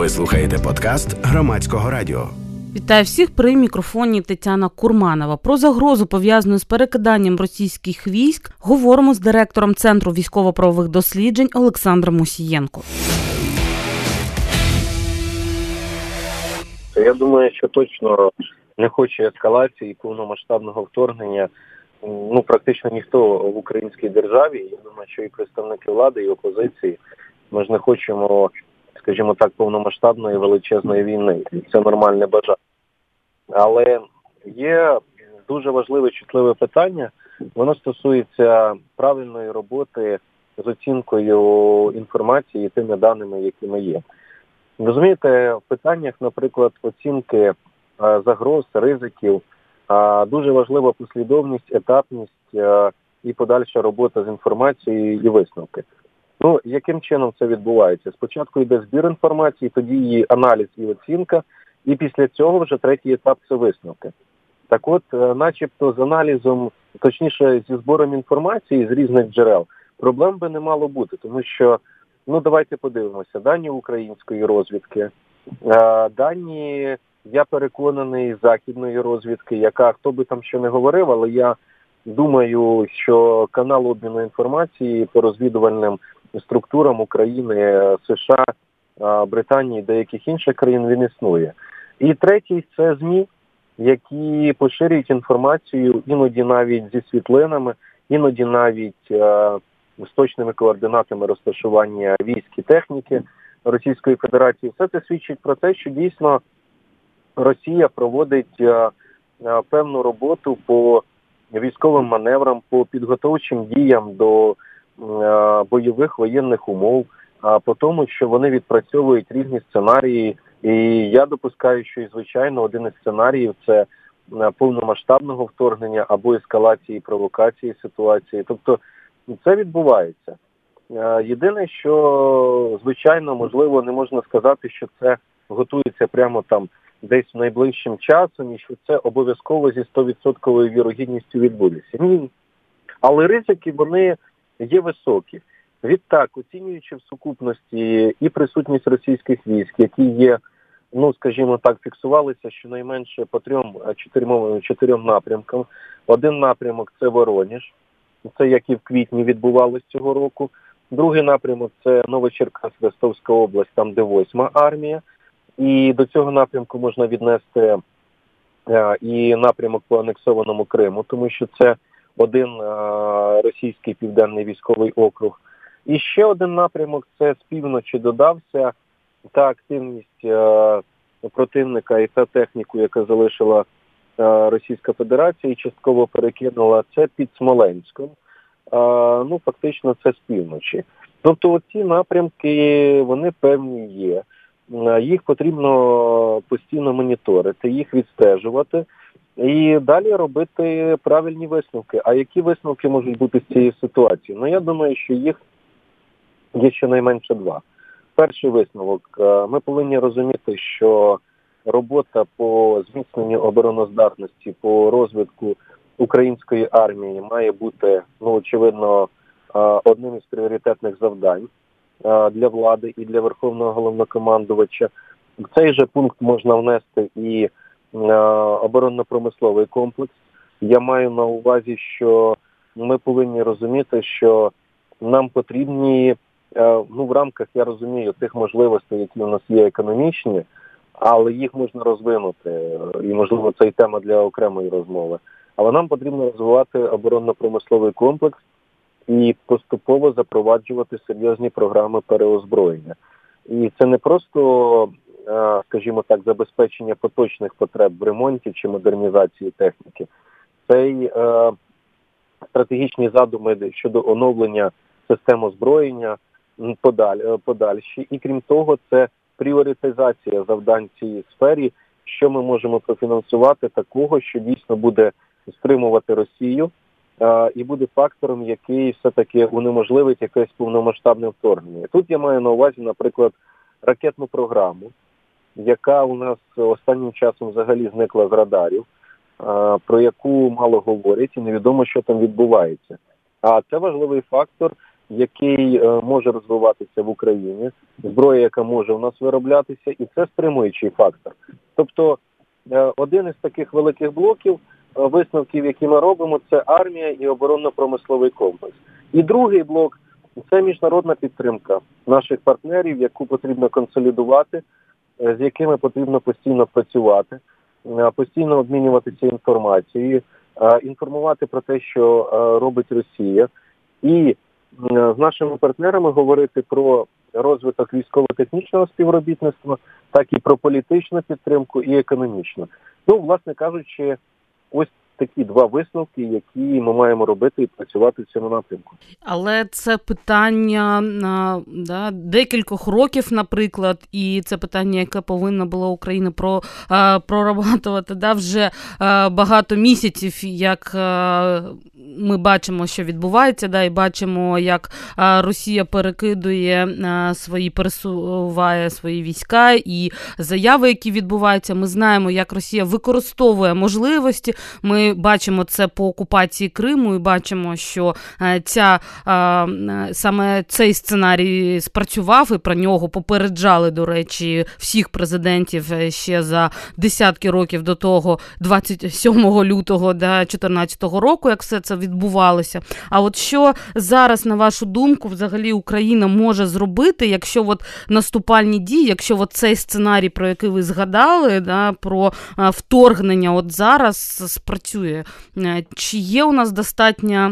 Ви слухаєте подкаст Громадського радіо. Вітаю всіх, при мікрофоні Тетяна Курманова. Про загрозу, пов'язану з перекиданням російських військ, говоримо з директором Центру військово-правових досліджень Олександром Мусієнко. Я думаю, що точно не хоче ескалації і повномасштабного вторгнення практично ніхто в українській державі. Я думаю, що і представники влади, і опозиції. Ми ж не хочемо, скажімо так, повномасштабної величезної війни. І це нормальне бажання. Але є дуже важливе, чутливе питання. Воно стосується правильної роботи з оцінкою інформації і тими даними, якими є. Розумієте, в питаннях, наприклад, оцінки загроз, ризиків, дуже важлива послідовність, етапність і подальша робота з інформацією і висновки. Яким чином це відбувається? Спочатку йде збір інформації, тоді її аналіз і оцінка, і після цього вже третій етап – це висновки. Так от, начебто з аналізом, точніше зі збором інформації з різних джерел, проблем би не мало бути, тому що, давайте подивимося, дані української розвідки, дані, я переконаний, західної розвідки, яка, хто би там що не говорив, але я думаю, що канал обміну інформації по розвідувальним структурам України, США, Британії, деяких інших країн він існує. І третій – це ЗМІ, які поширюють інформацію іноді навіть зі світлинами, іноді навіть з точними координатами розташування військ і техніки Російської Федерації. Все це свідчить про те, що дійсно Росія проводить певну роботу по військовим маневрам, по підготовчим діям до бойових воєнних умов, по тому, що вони відпрацьовують різні сценарії. І я допускаю, що, звичайно, один із сценаріїв – це повномасштабного вторгнення або ескалації, провокації ситуації. Тобто це відбувається. Єдине, що, звичайно, можливо, не можна сказати, що це готується прямо там десь найближчим часом і що це обов'язково зі 100% вірогідністю відбудеться. Ні. Але ризики, вони є високі. Відтак, оцінюючи в сукупності і присутність російських військ, які є, скажімо так, фіксувалися щонайменше по чотирьом напрямкам. Один напрямок – це Воронеж, це як і в квітні відбувалось цього року. Другий напрямок – це Новочеркаськ, Ростовська область, там де 8-ма армія. І до цього напрямку можна віднести і напрямок по анексованому Криму, тому що це один російський південний військовий округ. І ще один напрямок – це з півночі додався та активність противника і та техніку, яка залишила Російська Федерація і частково перекинула, це під Смоленськом. Фактично це з півночі. Тобто оці напрямки, вони певні є. Їх потрібно постійно моніторити, їх відстежувати і далі робити правильні висновки. А які висновки можуть бути з цієї ситуації? Я думаю, що їх є щонайменше два. Перший висновок. Ми повинні розуміти, що робота по зміцненню обороноздатності, по розвитку української армії має бути, очевидно, одним із пріоритетних завдань для влади і для Верховного Головнокомандувача. В цей же пункт можна внести і оборонно-промисловий комплекс. Я маю на увазі, що ми повинні розуміти, що нам потрібні, в рамках, я розумію, тих можливостей, які у нас є економічні, але їх можна розвинути, і, можливо, це і тема для окремої розмови. Але нам потрібно розвивати оборонно-промисловий комплекс і поступово запроваджувати серйозні програми переозброєння. І це не просто, скажімо так, забезпечення поточних потреб в ремонті чи модернізації техніки. Це й стратегічні задуми щодо оновлення систем озброєння подальші. І крім того, це пріоритизація завдань в цій сфері, що ми можемо профінансувати такого, що дійсно буде стримувати Росію і буде фактором, який все-таки унеможливить якесь повномасштабне вторгнення. Тут я маю на увазі, наприклад, ракетну програму, яка у нас останнім часом взагалі зникла з радарів, про яку мало говорять і невідомо, що там відбувається. А це важливий фактор який може розвиватися в Україні, зброя, яка може у нас вироблятися, і це стримуючий фактор. Тобто один із таких великих блоків висновків, які ми робимо, це армія і оборонно-промисловий комплекс. І другий блок – це міжнародна підтримка наших партнерів, яку потрібно консолідувати, з якими потрібно постійно працювати, постійно обмінюватися інформацією, інформувати про те, що робить Росія, і з нашими партнерами говорити про розвиток військово-технічного співробітництва, так і про політичну підтримку і економічну. Ну, власне кажучи, ось такі два висновки, які ми маємо робити і працювати в цьому напрямку. Але це питання декількох років, наприклад, і це питання, яке повинна була Україна прорабатувати вже багато місяців, як ми бачимо, що відбувається, і бачимо, як Росія пересуває свої війська і заяви, які відбуваються. Ми знаємо, як Росія використовує можливості. Ми бачимо це по окупації Криму і бачимо, що саме цей сценарій спрацював, і про нього попереджали, до речі, всіх президентів ще за десятки років до того, 27 лютого 2014 року, як все це відбувалося. А от що зараз, на вашу думку, взагалі Україна може зробити, якщо наступальні дії, якщо цей сценарій, про який ви згадали, про вторгнення зараз спрацює? Чи є у нас достатня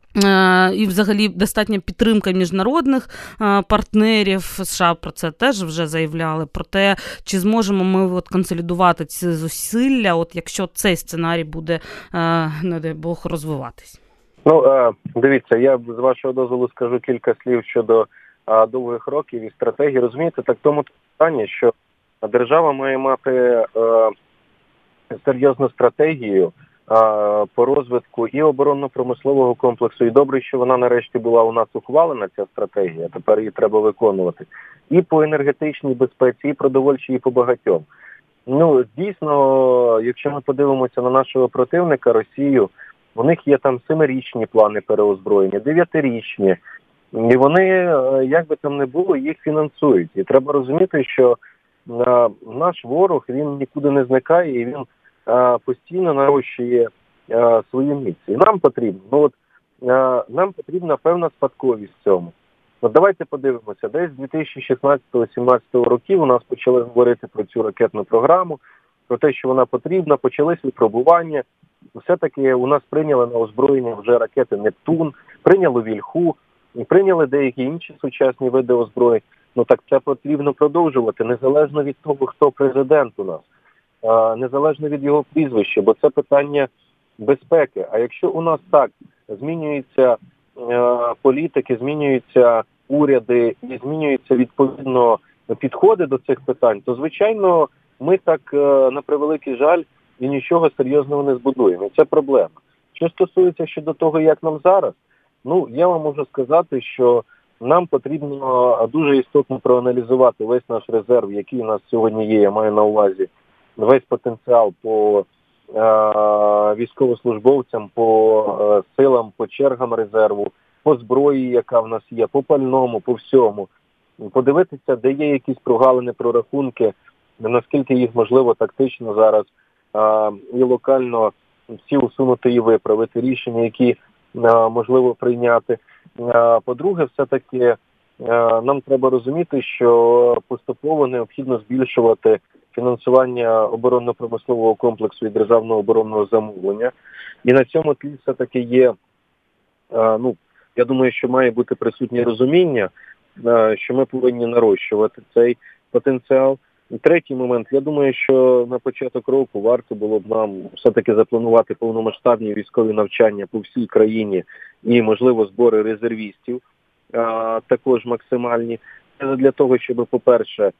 підтримка міжнародних партнерів? США про це теж вже заявляли, про те, чи зможемо ми консолідувати ці зусилля, якщо цей сценарій буде, не дай Бог, розвиватись? Дивіться, я з вашого дозволу скажу кілька слів щодо довгих років і стратегії. Розумієте, так тому питання, що держава має мати серйозну стратегію по розвитку і оборонно-промислового комплексу. І добре, що вона нарешті була у нас ухвалена, ця стратегія, тепер її треба виконувати. І по енергетичній безпеці, і продовольчій, і по багатьом. Дійсно, якщо ми подивимося на нашого противника, Росію, у них є там 7-річні плани переозброєння, 9-річні. І вони, як би там не було, їх фінансують. І треба розуміти, що наш ворог, він нікуди не зникає, і він постійно нарощує свою міць. І нам потрібна певна спадковість в цьому. Давайте подивимося, десь з 2016-2017 років у нас почали говорити про цю ракетну програму, про те, що вона потрібна, почались випробування. Все-таки у нас прийняли на озброєння вже ракети «Нептун», прийняли «Вільху», прийняли деякі інші сучасні види озброєнь. Так це потрібно продовжувати, незалежно від того, хто президент у нас, незалежно від його прізвища, бо це питання безпеки. А якщо у нас так змінюються політики, змінюються уряди і змінюються відповідно підходи до цих питань, то, звичайно, ми так, на превеликий жаль, і нічого серйозного не збудуємо. І це проблема. Що стосується щодо того, як нам зараз, я вам можу сказати, що нам потрібно дуже істотно проаналізувати весь наш резерв, який у нас сьогодні є, я маю на увазі весь потенціал по військовослужбовцям, по силам, по чергам резерву, по зброї, яка в нас є, по пальному, по всьому. Подивитися, де є якісь прогалини, прорахунки, наскільки їх можливо тактично зараз і локально всі усунути і виправити, рішення, які можливо прийняти. По-друге, все-таки нам треба розуміти, що поступово необхідно збільшувати фінансування оборонно-промислового комплексу і державного оборонного замовлення. І на цьому тлі все-таки є, я думаю, що має бути присутнє розуміння, що ми повинні нарощувати цей потенціал. І третій момент, я думаю, що на початок року варто було б нам все-таки запланувати повномасштабні військові навчання по всій країні і, можливо, збори резервістів також максимальні. Це для того, щоб, по-перше,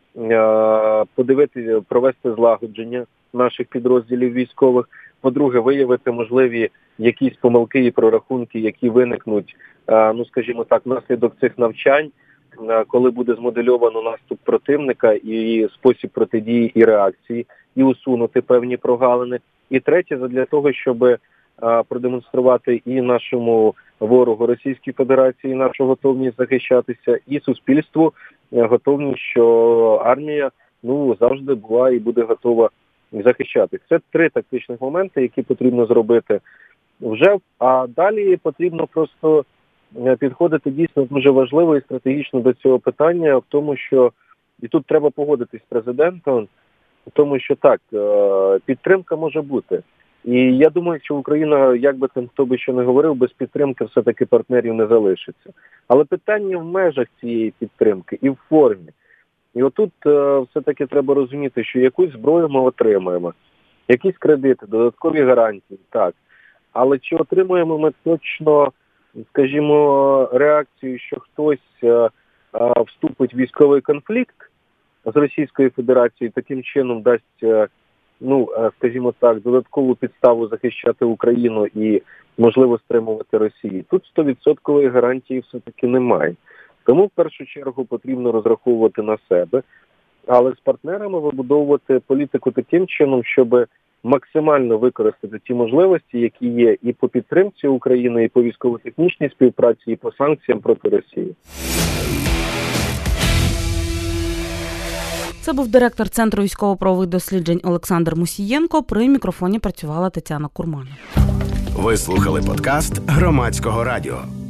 провести злагодження наших підрозділів військових, по-друге, виявити можливі якісь помилки і прорахунки, які виникнуть, скажімо так, внаслідок цих навчань, коли буде змодельовано наступ противника і спосіб протидії і реакції, і усунути певні прогалини. І третє, для того, щоб продемонструвати і нашому ворогу Російській Федерації, нашу готовність захищатися, і суспільству готовність, що армія завжди була і буде готова захищати. Це 3 тактичних моменти, які потрібно зробити вже, а далі потрібно просто підходити дійсно дуже важливо і стратегічно до цього питання, в тому, що, і тут треба погодитись з президентом, в тому, що так, підтримка може бути. І я думаю, що Україна, як би там хто би що не говорив, без підтримки все-таки партнерів не залишиться. Але питання в межах цієї підтримки і в формі. І отут все-таки треба розуміти, що якусь зброю ми отримаємо, якісь кредити, додаткові гарантії, так. Але чи отримуємо ми точно, скажімо, реакцію, що хтось вступить в військовий конфлікт з Російською Федерацією, таким чином дасть, скажімо так, додаткову підставу захищати Україну і, можливо, стримувати Росію. Тут 100% гарантії все-таки немає. Тому, в першу чергу, потрібно розраховувати на себе, але з партнерами вибудовувати політику таким чином, щоб максимально використати ті можливості, які є і по підтримці України, і по військово-технічній співпраці, і по санкціям проти Росії. Це був директор Центру військово-правових досліджень Олександр Мусієнко. При мікрофоні працювала Тетяна Курманова. Ви слухали подкаст Громадського радіо.